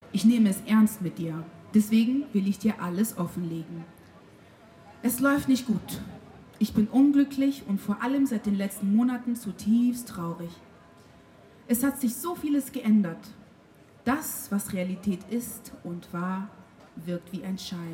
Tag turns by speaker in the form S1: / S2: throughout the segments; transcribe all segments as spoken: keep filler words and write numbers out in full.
S1: Ich nehme es ernst mit dir. Deswegen will ich dir alles offenlegen. Es läuft nicht gut. Ich bin unglücklich und vor allem seit den letzten Monaten zutiefst traurig. Es hat sich so vieles geändert. Das, was Realität ist und war, wirkt wie ein Schein.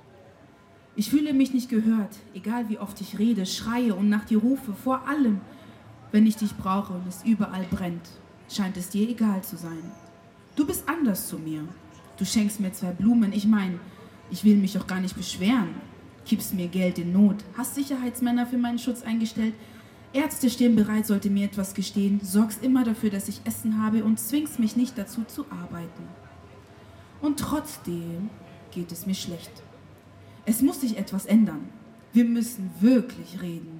S1: Ich fühle mich nicht gehört, egal wie oft ich rede, schreie und nach dir rufe, vor allem, wenn ich dich brauche und es überall brennt, scheint es dir egal zu sein. Du bist anders zu mir. Du schenkst mir zwei Blumen, ich meine, ich will mich auch gar nicht beschweren. Gibst mir Geld in Not, hast Sicherheitsmänner für meinen Schutz eingestellt, Ärzte stehen bereit, sollte mir etwas gestehen, sorgst immer dafür, dass ich Essen habe und zwingst mich nicht dazu zu arbeiten. Und trotzdem geht es mir schlecht. Es muss sich etwas ändern. Wir müssen wirklich reden.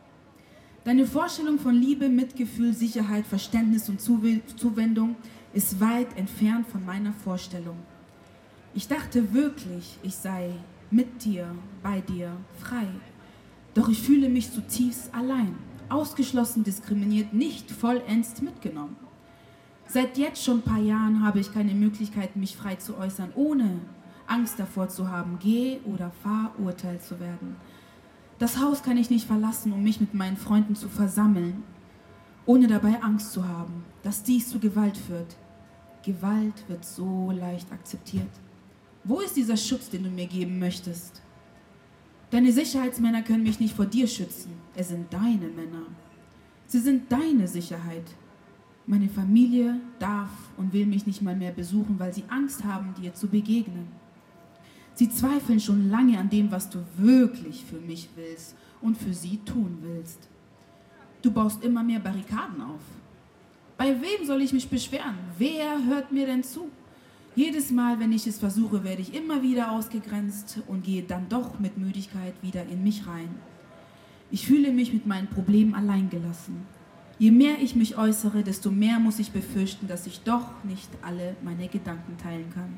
S1: Deine Vorstellung von Liebe, Mitgefühl, Sicherheit, Verständnis und Zuwendung ist weit entfernt von meiner Vorstellung. Ich dachte wirklich, ich sei mit dir, bei dir, frei. Doch ich fühle mich zutiefst allein, ausgeschlossen, diskriminiert, nicht vollends mitgenommen. Seit jetzt schon ein paar Jahren habe ich keine Möglichkeit, mich frei zu äußern, ohne Angst davor zu haben, geh- oder verurteilt zu werden. Das Haus kann ich nicht verlassen, um mich mit meinen Freunden zu versammeln, ohne dabei Angst zu haben, dass dies zu Gewalt führt. Gewalt wird so leicht akzeptiert. Wo ist dieser Schutz, den du mir geben möchtest? Deine Sicherheitsmänner können mich nicht vor dir schützen. Es sind deine Männer. Sie sind deine Sicherheit. Meine Familie darf und will mich nicht mal mehr besuchen, weil sie Angst haben, dir zu begegnen. Sie zweifeln schon lange an dem, was du wirklich für mich willst und für sie tun willst. Du baust immer mehr Barrikaden auf. Bei wem soll ich mich beschweren? Wer hört mir denn zu? Jedes Mal, wenn ich es versuche, werde ich immer wieder ausgegrenzt und gehe dann doch mit Müdigkeit wieder in mich rein. Ich fühle mich mit meinen Problemen alleingelassen. Je mehr ich mich äußere, desto mehr muss ich befürchten, dass ich doch nicht alle meine Gedanken teilen kann.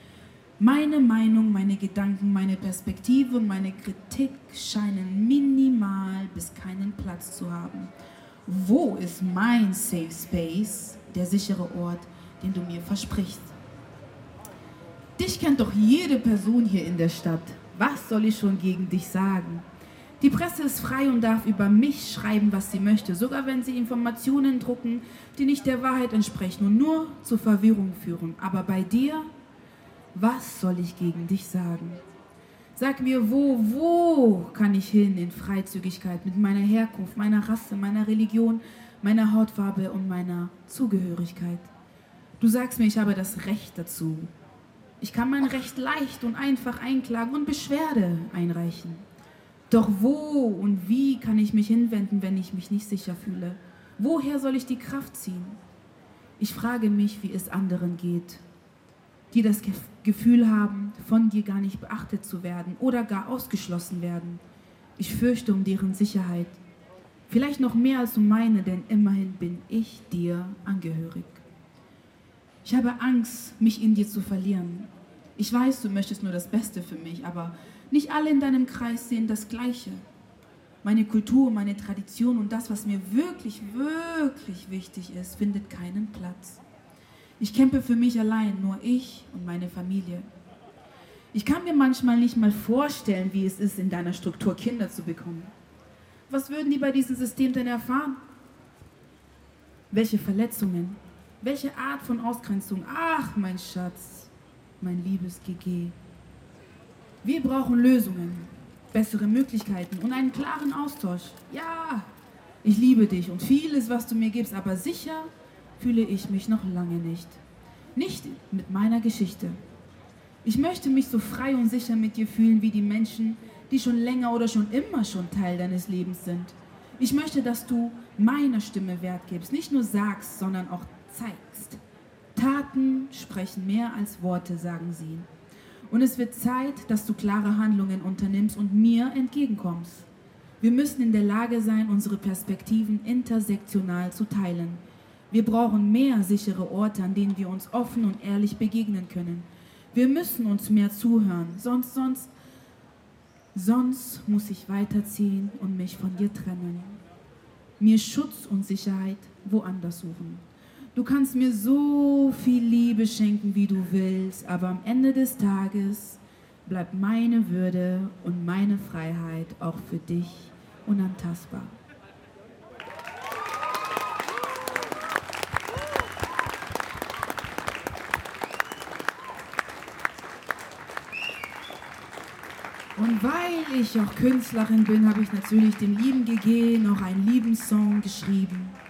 S1: Meine Meinung, meine Gedanken, meine Perspektive und meine Kritik scheinen minimal bis keinen Platz zu haben. Wo ist mein Safe Space, der sichere Ort, den du mir versprichst? Dich kennt doch jede Person hier in der Stadt. Was soll ich schon gegen dich sagen? Die Presse ist frei und darf über mich schreiben, was sie möchte, sogar wenn sie Informationen drucken, die nicht der Wahrheit entsprechen und nur zur Verwirrung führen. Aber bei dir, was soll ich gegen dich sagen? Sag mir, wo, wo kann ich hin in Freizügigkeit mit meiner Herkunft, meiner Rasse, meiner Religion, meiner Hautfarbe und meiner Zugehörigkeit? Du sagst mir, ich habe das Recht dazu. Ich kann mein Recht leicht und einfach einklagen und Beschwerde einreichen. Doch wo und wie kann ich mich hinwenden, wenn ich mich nicht sicher fühle? Woher soll ich die Kraft ziehen? Ich frage mich, wie es anderen geht, die das Gefühl haben, von dir gar nicht beachtet zu werden oder gar ausgeschlossen werden. Ich fürchte um deren Sicherheit. Vielleicht noch mehr als um meine, denn immerhin bin ich dir angehörig. Ich habe Angst, mich in dir zu verlieren. Ich weiß, du möchtest nur das Beste für mich, aber nicht alle in deinem Kreis sehen das Gleiche. Meine Kultur, meine Tradition und das, was mir wirklich, wirklich wichtig ist, findet keinen Platz. Ich kämpfe für mich allein, nur ich und meine Familie. Ich kann mir manchmal nicht mal vorstellen, wie es ist, in deiner Struktur Kinder zu bekommen. Was würden die bei diesem System denn erfahren? Welche Verletzungen? Welche Art von Ausgrenzung? Ach, mein Schatz, mein liebes G G. Wir brauchen Lösungen, bessere Möglichkeiten und einen klaren Austausch. Ja, ich liebe dich und vieles, was du mir gibst, aber sicher fühle ich mich noch lange nicht. Nicht mit meiner Geschichte. Ich möchte mich so frei und sicher mit dir fühlen wie die Menschen, die schon länger oder schon immer schon Teil deines Lebens sind. Ich möchte, dass du meiner Stimme Wert gibst, nicht nur sagst, sondern auch zeigst. Taten sprechen mehr als Worte, sagen sie. Und es wird Zeit, dass du klare Handlungen unternimmst und mir entgegenkommst. Wir müssen in der Lage sein, unsere Perspektiven intersektional zu teilen. Wir brauchen mehr sichere Orte, an denen wir uns offen und ehrlich begegnen können. Wir müssen uns mehr zuhören, sonst, sonst, sonst muss ich weiterziehen und mich von dir trennen. Mir Schutz und Sicherheit woanders suchen. Du kannst mir so viel Liebe schenken, wie du willst, aber am Ende des Tages bleibt meine Würde und meine Freiheit auch für dich unantastbar. Und weil ich auch Künstlerin bin, habe ich natürlich dem lieben G G noch einen lieben Song geschrieben.